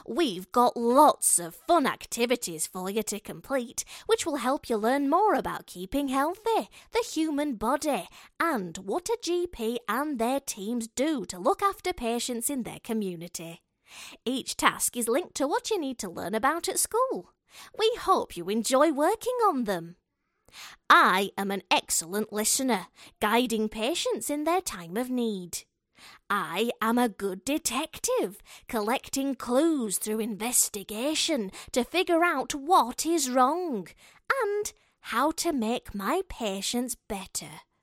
We've got lots of fun activities for you to complete, which will help you learn more about keeping healthy, the human body, and what a GP and their teams do to look after patients in their community. Each task is linked to what you need to learn about at school. We hope you enjoy working on them. I am an excellent listener, guiding patients in their time of need. I am a good detective, collecting clues through investigation to figure out what is wrong and how to make my patients better.